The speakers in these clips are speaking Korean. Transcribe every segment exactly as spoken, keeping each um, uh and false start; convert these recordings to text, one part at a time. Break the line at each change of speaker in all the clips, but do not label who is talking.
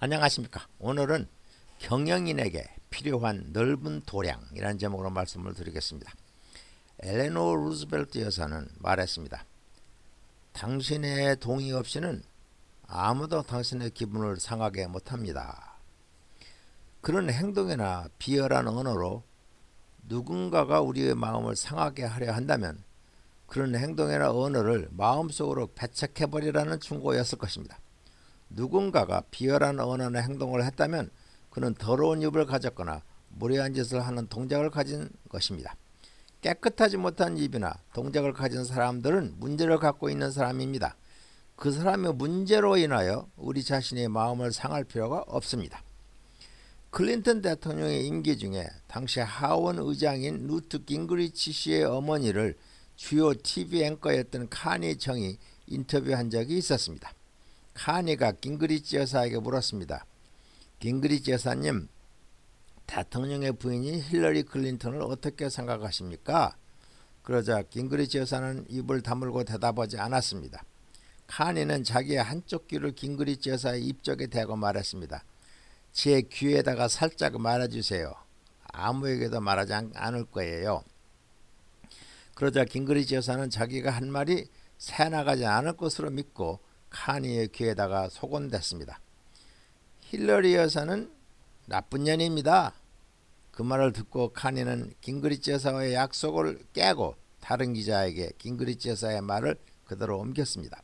안녕하십니까. 오늘은 경영인에게 필요한 넓은 도량이라는 제목으로 말씀을 드리겠습니다. 엘레노 루즈벨트 여사는 말했습니다. 당신의 동의 없이는 아무도 당신의 기분을 상하게 못합니다. 그런 행동이나 비열한 언어로 누군가가 우리의 마음을 상하게 하려 한다면 그런 행동이나 언어를 마음속으로 배척해버리라는 충고였을 것입니다. 누군가가 비열한 언어나 행동을 했다면 그는 더러운 입을 가졌거나 무례한 짓을 하는 동작을 가진 것입니다. 깨끗하지 못한 입이나 동작을 가진 사람들은 문제를 갖고 있는 사람입니다. 그 사람의 문제로 인하여 우리 자신의 마음을 상할 필요가 없습니다. 클린턴 대통령의 임기 중에 당시 하원 의장인 루트 깅그리치 씨의 어머니를 주요 티비 앵커였던 카니 청이 인터뷰한 적이 있었습니다. 카니가 깅그리치 여사에게 물었습니다. 깅그리치 여사님, 대통령의 부인이 힐러리 클린턴을 어떻게 생각하십니까? 그러자 깅그리치 여사는 입을 다물고 대답하지 않았습니다. 카니는 자기의 한쪽 귀를 깅그리치 여사의 입 쪽에 대고 말했습니다. 제 귀에다가 살짝 말해주세요. 아무에게도 말하지 않을 거예요. 그러자 깅그리치 여사는 자기가 한 말이 새나가지 않을 것으로 믿고 카니의 귀에다가 소곤댔습니다. 힐러리 여사는 나쁜 년입니다. 그 말을 듣고 카니는 깅그리치 여사와의 약속을 깨고 다른 기자에게 깅그리치 여사의 말을 그대로 옮겼습니다.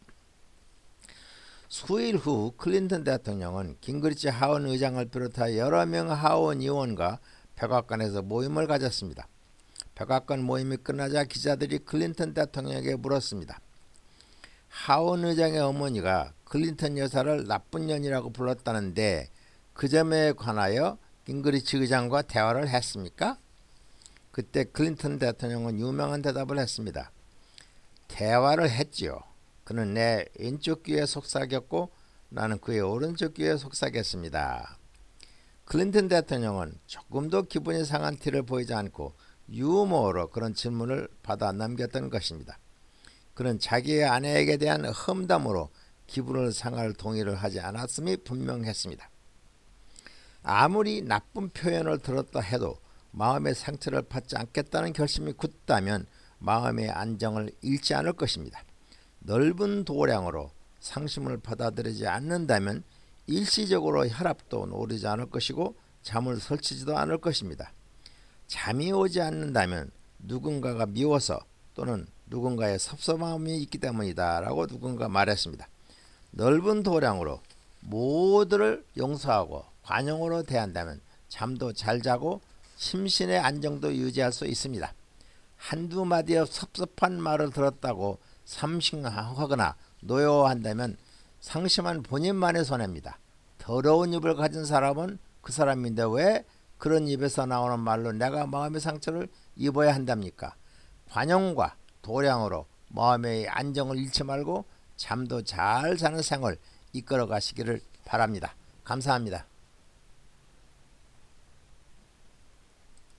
수일 후 클린턴 대통령은 깅그리치 하원 의장을 비롯해 여러 명 하원 의원과 백악관에서 모임을 가졌습니다. 백악관 모임이 끝나자 기자들이 클린턴 대통령에게 물었습니다. 하원 의장의 어머니가 클린턴 여사를 나쁜 년이라고 불렀다는데 그 점에 관하여 깅그리치 의장과 대화를 했습니까? 그때 클린턴 대통령은 유명한 대답을 했습니다. 대화를 했지요. 그는 내 왼쪽 귀에 속삭였고 나는 그의 오른쪽 귀에 속삭였습니다. 클린턴 대통령은 조금도 기분이 상한 티를 보이지 않고 유머로 그런 질문을 받아 넘겼던 것입니다. 그는 자기의 아내에게 대한 험담으로 기분을 상할 동의를 하지 않았음이 분명했습니다. 아무리 나쁜 표현을 들었다 해도 마음의 상처를 받지 않겠다는 결심이 굳다면 마음의 안정을 잃지 않을 것입니다. 넓은 도량으로 상심을 받아들이지 않는다면 일시적으로 혈압도 오르지 않을 것이고 잠을 설치지도 않을 것입니다. 잠이 오지 않는다면 누군가가 미워서 또는 누군가의 섭섭함이 있기 때문이다 라고 누군가 말했습니다. 넓은 도량으로 모두를 용서하고 관용으로 대한다면 잠도 잘 자고 심신의 안정도 유지할 수 있습니다. 한두 마디의 섭섭한 말을 들었다고 삼심하거나 노여워한다면 상심한 본인만의 손해입니다. 더러운 입을 가진 사람은 그 사람인데 왜 그런 입에서 나오는 말로 내가 마음의 상처를 입어야 한답니까? 관용과 도량으로 마음의 안정을 잃지 말고 잠도 잘 자는 생활 이끌어 가시기를 바랍니다. 감사합니다.